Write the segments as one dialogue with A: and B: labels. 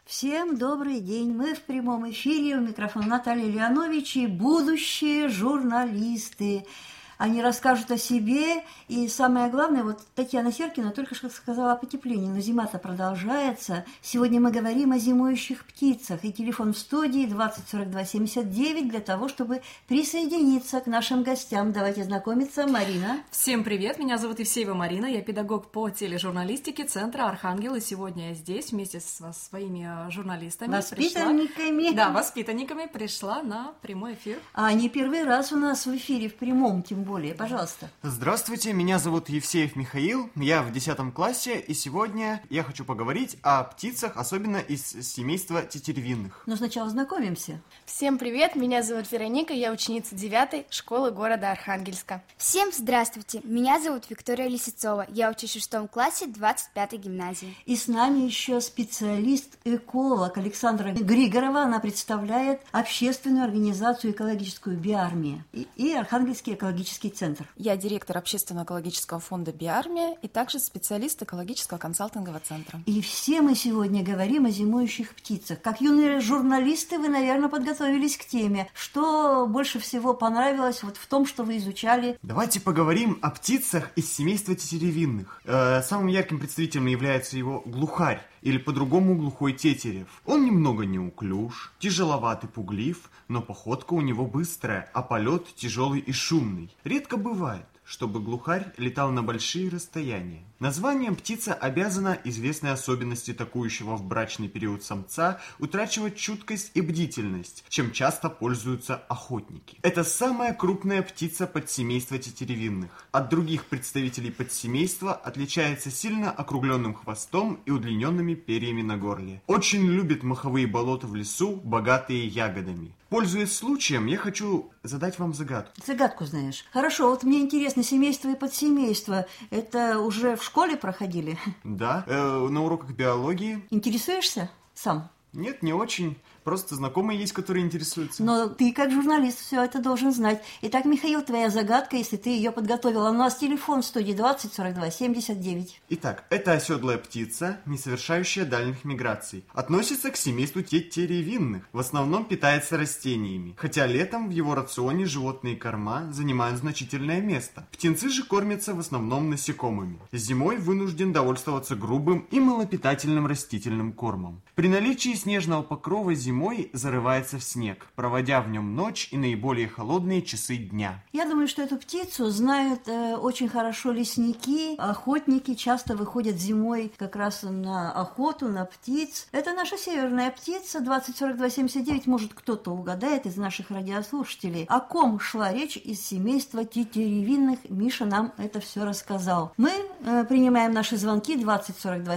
A: Всем добрый день. Мы в прямом эфире. У микрофона Наталья Леонович и будущие журналисты. Они расскажут о себе. И самое главное, вот Татьяна Серкина только что сказала о потеплении, но зима-то продолжается. Сегодня мы говорим о зимующих птицах. И телефон в студии 20 42 79 для того, чтобы присоединиться к нашим гостям. Давайте знакомиться. Марина.
B: Всем привет, меня зовут Евсеева Марина, я педагог по тележурналистике Центра «Архангел». И сегодня я здесь вместе со своими журналистами.
A: Воспитанниками.
B: Воспитанниками пришла на прямой эфир.
A: А они первый раз у нас в эфире, в прямом, тем более. Пожалуйста.
C: Здравствуйте, меня зовут Евсеев Михаил, я в 10 классе, и сегодня я хочу поговорить о птицах, особенно из семейства тетеревинных.
A: Но сначала знакомимся.
D: Всем привет, меня зовут Вероника, я ученица 9-й школы города Архангельска.
E: Всем здравствуйте, меня зовут Виктория Лисицова, я учусь в 6 классе 25-й гимназии.
A: И с нами еще специалист-эколог Александра Григорова, она представляет общественную организацию «Экологическую биармия» и Архангельский экологический центр.
B: Я директор общественно-экологического фонда «Биармия» и также специалист экологического консалтингового центра.
A: И все мы сегодня говорим о зимующих птицах. Как юные журналисты, вы, наверное, подготовились к теме. Что больше всего понравилось вот в том, что вы изучали?
C: Давайте поговорим о птицах из семейства тетеревинных. Самым ярким представителем является его глухарь, или по-другому глухой тетерев. Он немного неуклюж, тяжеловат и пуглив, но походка у него быстрая, а полет тяжелый и шумный. Редко бывает, чтобы глухарь летал на большие расстояния. Названием птица обязана известной особенности атакующего в брачный период самца утрачивать чуткость и бдительность, чем часто пользуются охотники. Это самая крупная птица подсемейства тетеревинных. От других представителей подсемейства отличается сильно округленным хвостом и удлиненными перьями на горле. Очень любит моховые болота в лесу, богатые ягодами. Пользуясь случаем, я хочу задать вам загадку.
A: Загадку знаешь. Хорошо, вот мне интересно, семейство и подсемейство. Это уже в школе проходили?
C: Да, на уроках биологии.
A: Интересуешься сам?
C: Нет, не очень. Просто знакомые есть, которые интересуются.
A: Но ты, как журналист, все это должен знать. Итак, Михаил, твоя загадка, если ты ее подготовил. У нас телефон в студии 20 42 79.
C: Итак, это оседлая птица, не совершающая дальних миграций. Относится к семейству тетеревинных. В основном питается растениями. Хотя летом в его рационе животные корма занимают значительное место. Птенцы же кормятся в основном насекомыми. Зимой вынужден довольствоваться грубым и малопитательным растительным кормом. При наличии снежного покрова зимой зарывается в снег, проводя в нем ночь и наиболее холодные часы дня.
A: Я думаю, что эту птицу знают очень хорошо лесники, охотники часто выходят зимой как раз на охоту, на птиц. Это наша северная птица, 20 42 79, может кто-то угадает из наших радиослушателей. О ком шла речь из семейства тетеревинных, Миша нам это все рассказал. Мы принимаем наши звонки 20 42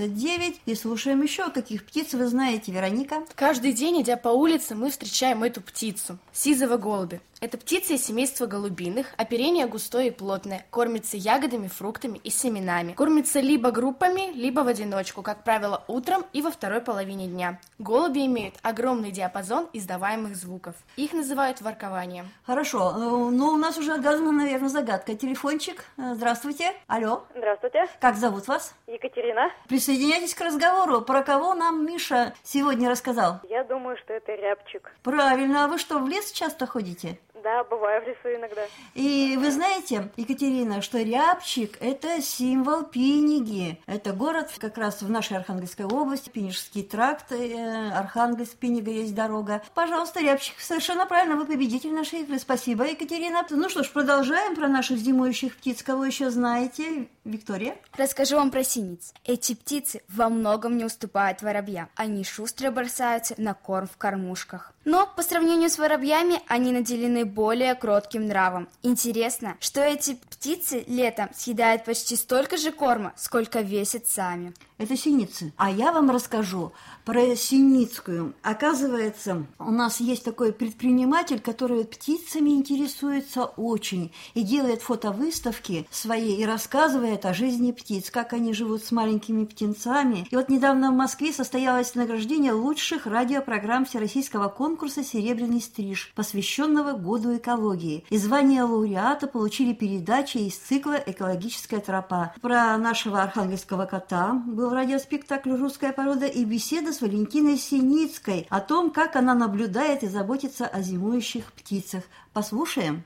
A: 79 и слушаем еще, каких птиц вы знаете, Вероника.
D: Каждый день, идя по улице, мы встречаем эту птицу – сизого голубя. Это птица из семейства голубиных, оперение густое и плотное, кормится ягодами, фруктами и семенами. Кормится либо группами, либо в одиночку, как правило, утром и во второй половине дня. Голуби имеют огромный диапазон издаваемых звуков. Их называют воркованием.
A: Хорошо, но у нас уже отгадана, наверное, загадка. Телефончик, здравствуйте, алло.
F: Здравствуйте.
A: Как зовут вас?
F: Екатерина.
A: Присоединяйтесь к разговору. Про кого нам Миша сегодня рассказал?
F: Я думаю, что это рябчик.
A: Правильно. А вы что, в лес часто ходите?
F: Да, бываю в лесу иногда.
A: И вы знаете, Екатерина, что рябчик – это символ Пиниги. Это город как раз в нашей Архангельской области, Пинижский тракт, Архангельск, Пинига есть дорога. Пожалуйста, рябчик, совершенно правильно, вы победитель нашей игры. Спасибо, Екатерина. Ну что ж, продолжаем про наших зимующих птиц. Кого еще знаете? Виктория?
E: Расскажу вам про синиц. Эти птицы во многом не уступают воробьям. Они шустро бросаются на корм в кормушках. Но по сравнению с воробьями они наделены более кротким нравом. Интересно, что эти птицы летом съедают почти столько же корма, сколько весят сами.
A: Это синицы. А я вам расскажу про синицкую. Оказывается, у нас есть такой предприниматель, который птицами интересуется очень и делает фотовыставки свои и рассказывает о жизни птиц, как они живут с маленькими птенцами. И вот недавно в Москве состоялось награждение лучших радиопрограмм всероссийского конкурса «Серебряный стриж», посвященного Году экологии. И звание лауреата получили передачи передачи из цикла «Экологическая тропа». Про нашего архангельского кота был радиоспектакль «Русская порода» и беседа с Валентиной Синицкой о том, как она наблюдает и заботится о зимующих птицах. Послушаем.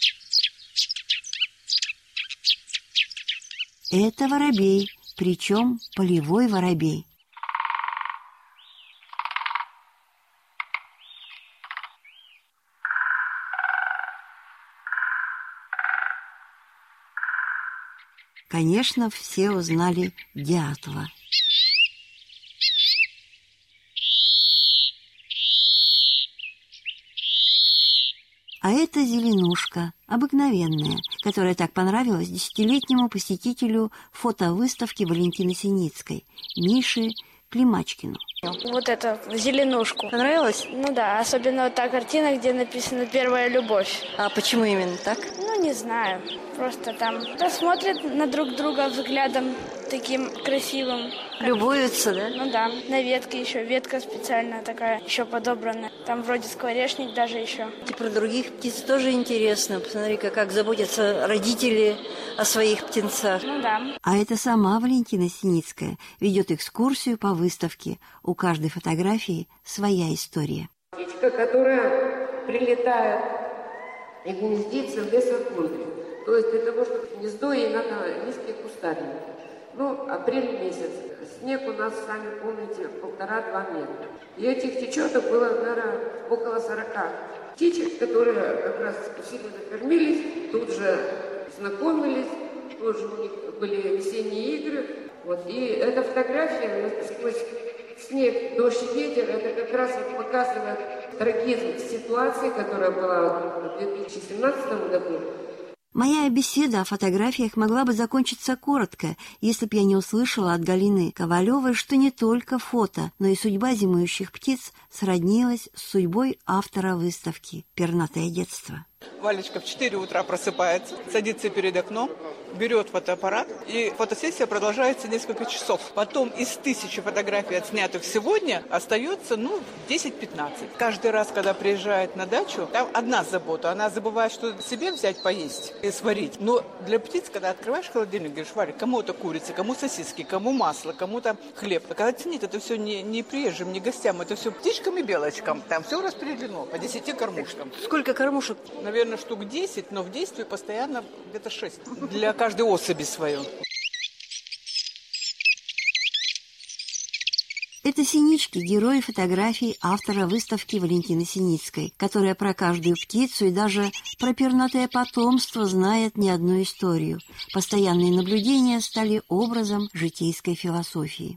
A: Это воробей, причем полевой воробей. Конечно, все узнали дятла. А это зеленушка, обыкновенная, которая так понравилась десятилетнему посетителю фотовыставки Валентины Синицкой, Мише Климачкину.
G: Вот это, зеленушку.
A: Понравилось?
G: Ну да, особенно та картина, где написано «Первая любовь».
A: А почему именно так?
G: Ну, не знаю. Просто там смотрят на друг друга взглядом таким красивым.
A: Любуются, да?
G: Ну да, на ветке еще. Ветка специально такая, еще подобранная. Там вроде скворечник даже еще.
A: И про других птиц тоже интересно. Посмотри-ка, как заботятся родители о своих птенцах.
G: Ну да.
A: А это сама Валентина Синицкая ведет экскурсию по выставке. У каждой фотографии своя история.
H: Птичка, которая прилетает и гнездится в лесополе. То есть для того, чтобы гнездо, ей надо низкий кустарник. Ну, апрель месяц. Снег у нас, сами помните, 1,5-2 метра. И этих птичаток было, наверное, около 40. Птичек, которые как раз усиленно кормились, тут же знакомились, тоже у них были весенние игры. Вот. И эта фотография сквозь снег, дождь и ветер, это как раз вот показывает трагизм ситуации, которая была в 2017 году.
A: Моя беседа о фотографиях могла бы закончиться коротко, если б я не услышала от Галины Ковалевой, что не только фото, но и судьба зимующих птиц сроднилась с судьбой автора выставки «Пернатое детство».
I: Валечка в 4 утра просыпается, садится перед окном, берет фотоаппарат, и фотосессия продолжается несколько часов. Потом из 1000 фотографий, отснятых сегодня, остается, 10-15. Каждый раз, когда приезжает на дачу, там одна забота. Она забывает, что себе взять поесть и сварить. Но для птиц, когда открываешь холодильник, говоришь: Варя, кому-то курица, кому сосиски, кому масло, кому-то хлеб. А когда ценить, это все не приезжим, не гостям, это все птичкам и белочкам. Там все распределено по 10 кормушкам.
A: Сколько кормушек?
I: Наверное, штук 10, но в действии постоянно где-то 6. Для каждой особи свое.
A: Это синички, герои фотографий автора выставки Валентины Синицкой, которая про каждую птицу и даже про пернатое потомство знает не одну историю. Постоянные наблюдения стали образом житейской философии.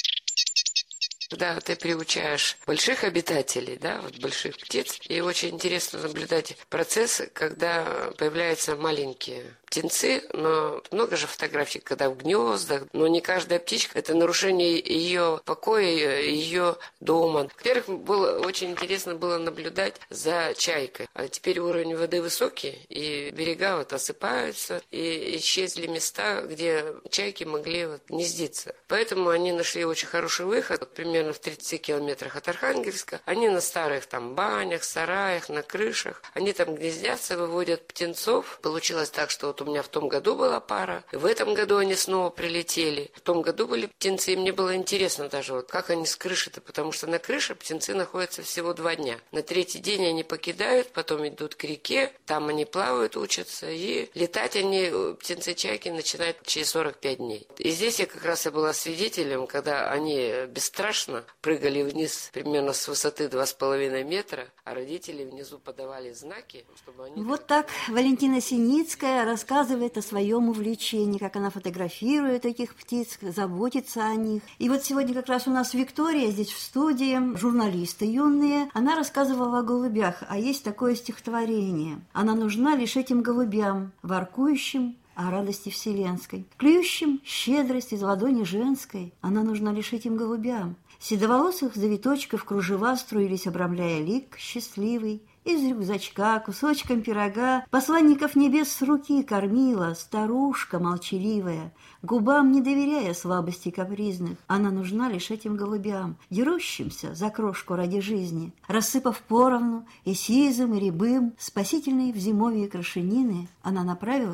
H: Когда ты приучаешь больших обитателей, больших птиц, и очень интересно наблюдать процесс, когда появляются маленькие птенцы, но много же фотографий, когда в гнездах, но не каждая птичка, это нарушение ее покоя, ее дома. Во-первых, очень интересно было наблюдать за чайкой. А теперь уровень воды высокий, и берега осыпаются, и исчезли места, где чайки могли гнездиться. Поэтому они нашли очень хороший выход, примерно в 30 километрах от Архангельска. Они на старых банях, сараях, на крышах. Они там гнездятся, выводят птенцов. Получилось так, что у меня в том году была пара. В этом году они снова прилетели. В том году были птенцы, и мне было интересно даже, как они с крыши-то, потому что на крыше птенцы находятся всего 2 дня. На 3-й день они покидают, потом идут к реке, там они плавают, учатся, и летать птенцы чайки, начинают через 45 дней. И здесь я как раз и была свидетелем, когда они бесстрашно прыгали вниз примерно с высоты 2,5 метра, а родители внизу подавали знаки, чтобы они...
A: Вот так Валентина Синицкая рассказывает о своем увлечении, как она фотографирует этих птиц, заботится о них. И вот сегодня как раз у нас Виктория здесь в студии, журналисты юные. Она рассказывала о голубях, а есть такое стихотворение. Она нужна лишь этим голубям, воркующим о радости вселенской, клюющим щедрость из ладони женской. Она нужна лишь этим голубям. Седоволосых завиточков кружева струились, обрамляя лик счастливый. Из рюкзачка кусочком пирога посланников небес с руки кормила старушка молчаливая, губам не доверяя слабости капризных. Она нужна лишь этим голубям, дерущимся за крошку ради жизни. Рассыпав поровну и сизым, и рябым, спасительной в зимовье крашенины, она направилась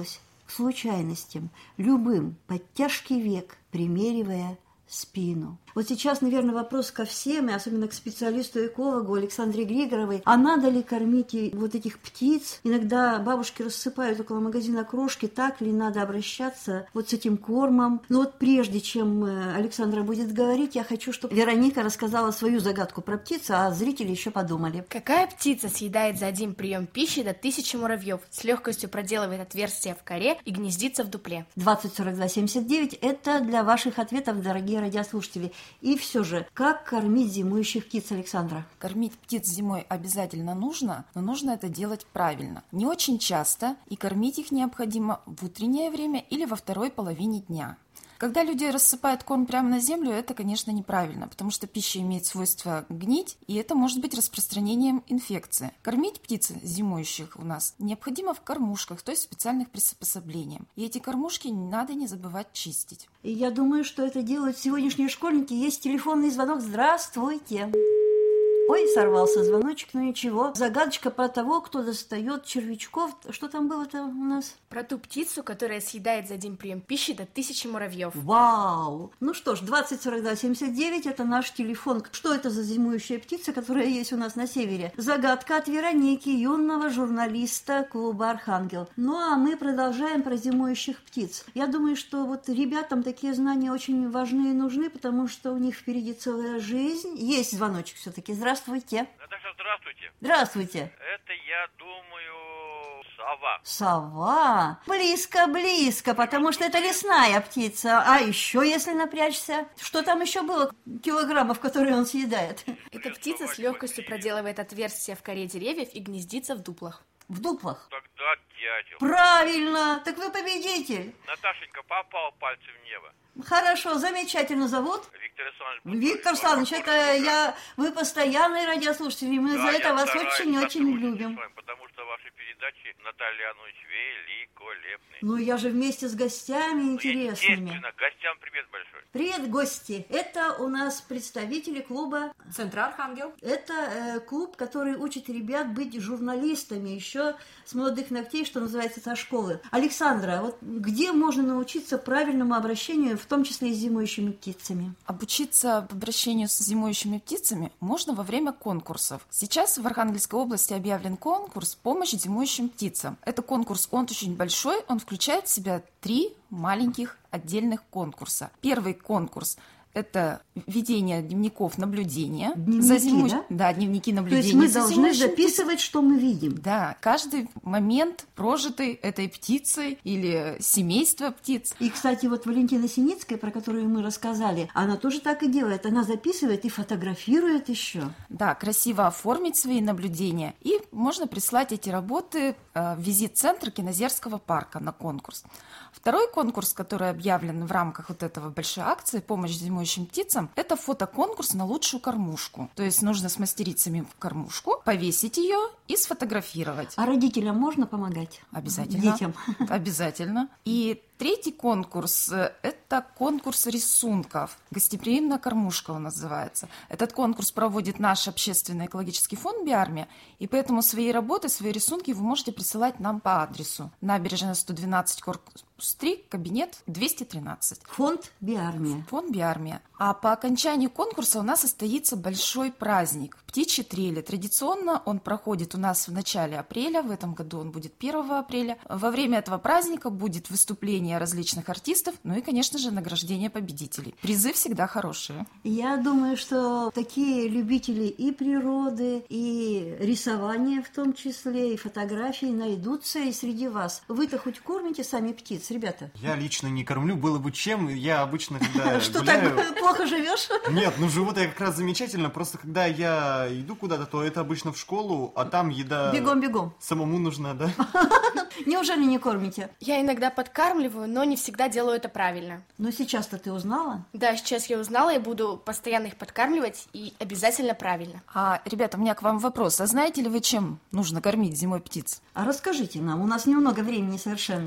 A: к случайностям, любым, под тяжкий век, примеривая спину. Вот сейчас, наверное, вопрос ко всем, и особенно к специалисту-экологу Александре Григоровой. А надо ли кормить вот этих птиц? Иногда бабушки рассыпают около магазина крошки, так ли надо обращаться вот с этим кормом? Но вот прежде чем Александра будет говорить, я хочу, чтобы Вероника рассказала свою загадку про птиц, а зрители еще подумали.
D: Какая птица съедает за один прием пищи до 1000 муравьев, с легкостью проделывает отверстие в коре и гнездится в дупле?
A: 20-42-79 – это для ваших ответов, дорогие радиослушатели. И все же, как кормить зимующих птиц, Александра?
J: Кормить птиц зимой обязательно нужно, но нужно это делать правильно. Не очень часто, и кормить их необходимо в утреннее время или во второй половине дня. Когда люди рассыпают корм прямо на землю, это, конечно, неправильно, потому что пища имеет свойство гнить, и это может быть распространением инфекции. Кормить птиц зимующих у нас необходимо в кормушках, то есть специальных приспособлениях. И эти кормушки надо не забывать чистить.
A: И я думаю, что это делают сегодняшние школьники. Есть телефонный звонок. Здравствуйте. Ой, сорвался звоночек, но ничего. Загадочка про того, кто достает червячков. Что там было-то у нас?
D: Про ту птицу, которая съедает за один прием пищи до 1000 муравьев.
A: Вау! Ну что ж, 20-42-79 – это наш телефон. Что это за зимующая птица, которая есть у нас на севере? Загадка от Вероники, юного журналиста клуба «Архангел». Ну а мы продолжаем про зимующих птиц. Я думаю, что вот ребятам такие знания очень важны и нужны, потому что у них впереди целая жизнь. Есть звоночек все-таки. Здравствуйте.
K: Наташа, здравствуйте.
A: Здравствуйте.
K: Это, я думаю, сова.
A: Сова? Близко, потому что это лесная птица. А еще, если напрячься, что там еще было? Килограммов, которые он съедает.
D: Эта птица с легкостью проделывает отверстия в коре деревьев и гнездится в дуплах.
A: В дуплах?
K: Тогда дятел.
A: Правильно! Так вы победитель.
K: Наташенька, попал пальцем в небо.
A: Хорошо, замечательно зовут?
K: Виктор Александрович.
A: Виктор Александрович, вы постоянный радиослушатель, и мы за это вас очень-очень любим.
K: Потому что ваши передачи, Наталья Леонидович, великолепны.
A: Ну, я же вместе с гостями интересными.
K: Естественно, гостям привет большой.
A: Привет, гости. Это у нас представители клуба
B: Центра Архангел.
A: Это клуб, который учит ребят быть журналистами еще с молодых ногтей, что называется, со школы. Александра, вот где можно научиться правильному обращению, в том числе и с зимующими птицами?
J: Обучиться обращению с зимующими птицами можно во время конкурсов. Сейчас в Архангельской области объявлен конкурс «Помощь зимующим птицам». Это конкурс, он очень большой, он включает в себя 3 маленьких отдельных конкурса. Первый конкурс – это ведение дневников наблюдения.
A: Дневники, да?
J: Да, дневники наблюдения.
A: То есть мы должны записывать, что мы видим.
J: Да, каждый момент, прожитый этой птицей или семейство птиц.
A: И, кстати, вот Валентина Синицкая, про которую мы рассказали, она тоже так и делает. Она записывает и фотографирует еще.
J: Да, красиво оформить свои наблюдения. И можно прислать эти работы в визит-центр Кинозерского парка на конкурс. Второй конкурс, который объявлен в рамках вот этого большой акции «Помощь зимующим птицам», это фотоконкурс на лучшую кормушку. То есть нужно смастерить самим кормушку, повесить ее и сфотографировать.
A: А родителям можно помогать?
J: Обязательно.
A: Детям?
J: Обязательно. И третий конкурс – это конкурс рисунков. «Гостеприимная кормушка» он называется. Этот конкурс проводит наш общественный экологический фонд «Биармия», и поэтому свои работы, свои рисунки вы можете присылать нам по адресу. Набережная 112, корпус 3, кабинет 213.
A: Фонд «Биармия».
J: Фонд «Биармия». А по окончании конкурса у нас состоится большой праздник – птичьи трели. Традиционно он проходит у нас в начале апреля, в этом году он будет 1 апреля. Во время этого праздника будет выступление различных артистов, ну и, конечно же, награждение победителей. Призы всегда хорошие.
A: Я думаю, что такие любители и природы, и рисования в том числе, и фотографий найдутся и среди вас. Вы-то хоть кормите сами птиц, ребята?
C: Я лично не кормлю, было бы чем. Я обычно, когда
A: Что,
C: гуляю...
A: так плохо живешь?
C: Нет, ну живут я как раз замечательно. Просто когда я иду куда-то, то это обычно в школу, а там еда...
A: Бегом-бегом.
C: Самому нужна, да?
A: Неужели не кормите?
D: Я иногда подкармливаю, но не всегда делаю это правильно.
A: Но сейчас-то ты узнала?
D: Да, сейчас я узнала и буду постоянно их подкармливать, и обязательно правильно.
J: Ребята, у меня к вам вопрос. А знаете ли вы, чем нужно кормить зимой птиц?
A: А расскажите нам, у нас немного времени совершенно.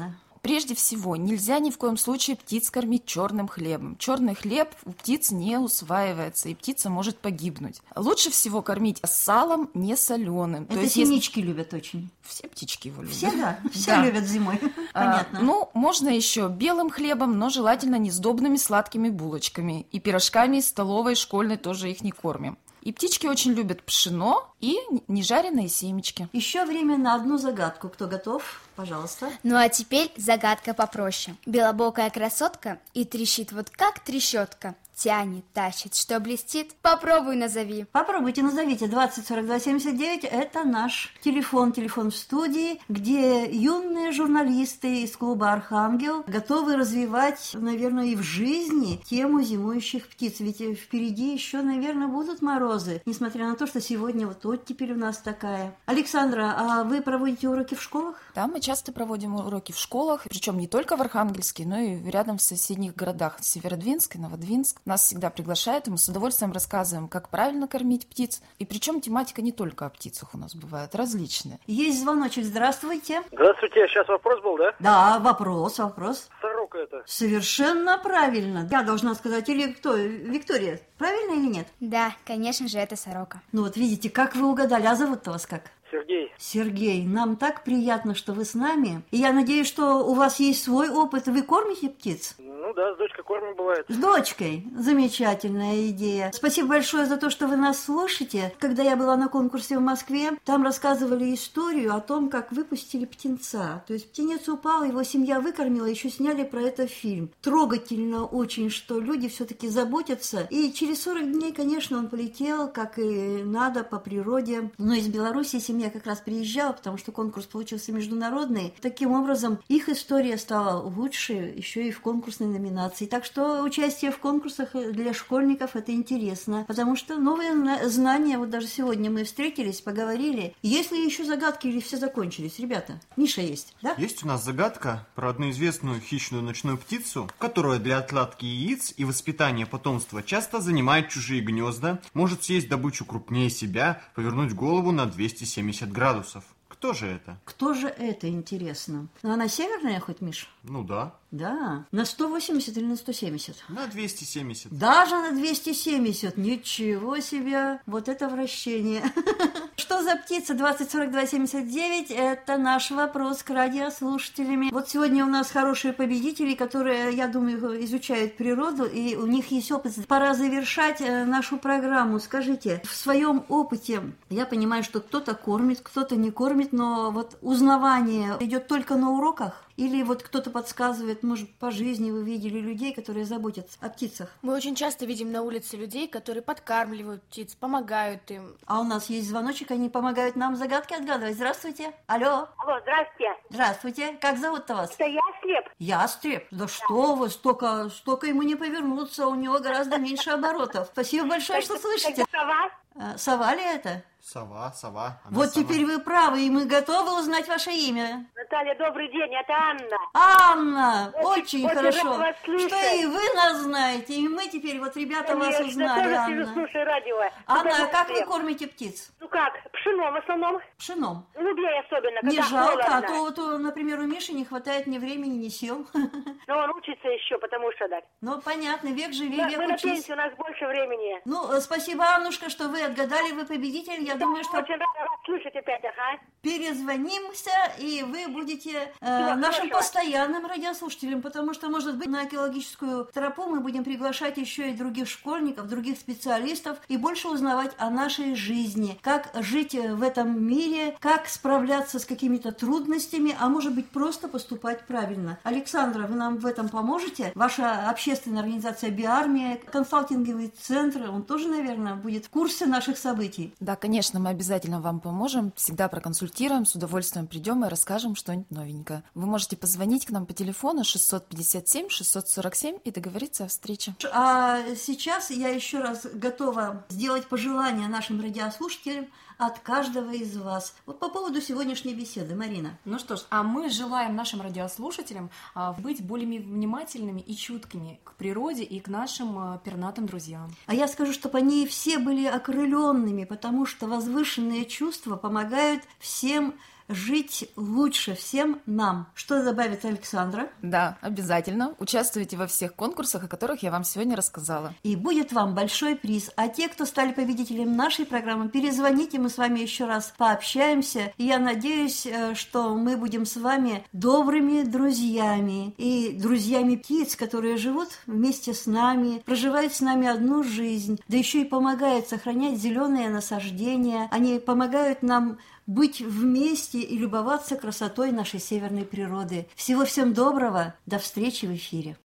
J: Прежде всего, нельзя ни в коем случае птиц кормить черным хлебом. Черный хлеб у птиц не усваивается, и птица может погибнуть. Лучше всего кормить салом, не соленым.
A: Это синички любят очень.
J: Все птички его любят.
A: Все, да, все любят зимой. Понятно.
J: Ну, можно еще белым хлебом, но желательно не сдобными сладкими булочками. И пирожками из столовой школьной тоже их не кормим. И птички очень любят пшено и нежаренные семечки.
A: Еще время на одну загадку. Кто готов? Пожалуйста.
E: Ну а теперь загадка попроще. Белобокая красотка и трещит вот как трещотка. Тянет, тащит, что блестит. Попробуй назови.
A: Попробуйте, назовите. 20 42 79 – это наш телефон в студии, где юные журналисты из клуба «Архангел» готовы развивать, наверное, и в жизни тему зимующих птиц. Ведь впереди еще, наверное, будут морозы, несмотря на то, что сегодня вот оттепель у нас такая. Александра, а вы проводите уроки в школах?
J: Да, мы часто проводим уроки в школах, причем не только в Архангельске, но и рядом в соседних городах Северодвинск и Новодвинск. Нас всегда приглашают, и мы с удовольствием рассказываем, как правильно кормить птиц. И причем тематика не только о птицах у нас бывает, различная.
A: Есть звоночек, здравствуйте.
L: Здравствуйте, сейчас вопрос был, да?
A: Да, вопрос.
L: Сорока это.
A: Совершенно правильно. Я должна сказать, или кто? Виктория, правильно или нет?
E: Да, конечно же, это сорока.
A: Ну вот видите, как вы угадали. А зовут-то вас как?
L: Сергей.
A: Сергей, нам так приятно, что вы с нами. И я надеюсь, что у вас есть свой опыт. Вы кормите птиц?
L: Ну да, с дочкой кормим бывает.
A: С дочкой? Замечательная идея. Спасибо большое за то, что вы нас слушаете. Когда я была на конкурсе в Москве, там рассказывали историю о том, как выпустили птенца. То есть птенец упал, его семья выкормила, еще сняли про это фильм. Трогательно очень, что люди все-таки заботятся. И через 40 дней, конечно, он полетел, как и надо, по природе. Но из Беларуси семья как раз приезжала, потому что конкурс получился международный. Таким образом, их история стала лучше еще и в конкурсной номинации. Так что участие в конкурсах для школьников – это интересно, потому что новые знания, вот даже сегодня мы встретились, поговорили. Есть ли еще загадки или все закончились? Ребята, Миша есть, да?
C: Есть у нас загадка про одну известную хищную ночную птицу, которая для отладки яиц и воспитания потомства часто занимает чужие гнезда, может съесть добычу крупнее себя, повернуть голову на 270 градусов. Кто же это?
A: Кто же это, интересно? Ну, она северная хоть, Миш?
C: Ну да.
A: Да. На 180 или на 170?
C: На 270.
A: Даже на 270. Ничего себе. Вот это вращение. Что за птица 20 42 79? Это наш вопрос к радиослушателям. Вот сегодня у нас хорошие победители, которые, я думаю, изучают природу, и у них есть опыт. Пора завершать нашу программу. Скажите, в своем опыте, я понимаю, что кто-то кормит, кто-то не кормит, но вот узнавание идет только на уроках? Или вот кто-то подсказывает, может, по жизни вы видели людей, которые заботятся о птицах?
D: Мы очень часто видим на улице людей, которые подкармливают птиц, помогают им.
A: А у нас есть звоночек, они помогают нам загадки отгадывать. Здравствуйте. Алло.
M: Алло, здравствуйте.
A: Здравствуйте. Как зовут-то вас?
M: Это ястреб.
A: Ястреб? Да что вы, столько ему не повернуться, у него гораздо меньше оборотов. Спасибо большое, что слышите.
M: Сова?
A: Сова ли это?
C: Сова.
A: Вот теперь вы правы, и мы готовы узнать ваше имя.
M: Наталья, добрый день, это Анна.
A: Анна, очень хорошо,
M: вас слышать.
A: что и вы нас знаете, и мы теперь, вот ребята,
M: Конечно,
A: вас узнали,
M: тоже
A: Анна.
M: слушаю радио.
A: Анна, а как вы кормите птиц?
M: Ну как, пшеном в основном.
A: Пшеном?
M: Голубей особенно, когда
A: не жалко,
M: холодно.
A: а то, например, у Миши не хватает ни времени, ни сил.
M: Но он учится еще, потому что так.
A: Ну, понятно, век живи,
M: Да,
A: век
M: мы на
A: учись.
M: пенсии, у нас больше времени.
A: Ну, спасибо, Аннушка, что вы отгадали, вы победитель. Я думаю, что
M: очень рада вас слышать опять, ага.
A: перезвонимся, и вы будете нашим постоянным радиослушателем, потому что, может быть, на экологическую тропу мы будем приглашать еще и других школьников, других специалистов, и больше узнавать о нашей жизни, как жить в этом мире, как справляться с какими-то трудностями, а может быть, просто поступать правильно. Александра, вы нам в этом поможете? Ваша общественная организация «Биармия», консалтинговый центр, он тоже, наверное, будет в курсе наших событий?
J: Да, конечно, мы обязательно вам поможем, всегда проконсультируем, с удовольствием придем и расскажем что-нибудь новенькое. Вы можете позвонить к нам по телефону 657-647 и договориться о встрече.
A: А сейчас я еще раз готова сделать пожелания нашим радиослушателям от каждого из вас. Вот по поводу сегодняшней беседы, Марина.
B: Ну что ж, а мы желаем нашим радиослушателям быть более внимательными и чуткими к природе и к нашим пернатым друзьям.
A: А я скажу, чтобы они все были окрыленными, потому что возвышенные чувства помогают всем жить лучше всем нам. Что добавит Александра?
J: Да, обязательно. Участвуйте во всех конкурсах, о которых я вам сегодня рассказала.
A: И будет вам большой приз. А те, кто стали победителем нашей программы, перезвоните, мы с вами еще раз пообщаемся. И я надеюсь, что мы будем с вами добрыми друзьями и друзьями птиц, которые живут вместе с нами, проживают с нами одну жизнь, да еще и помогают сохранять зеленые насаждения. Они помогают нам быть вместе и любоваться красотой нашей северной природы. Всего всем доброго. До встречи в эфире.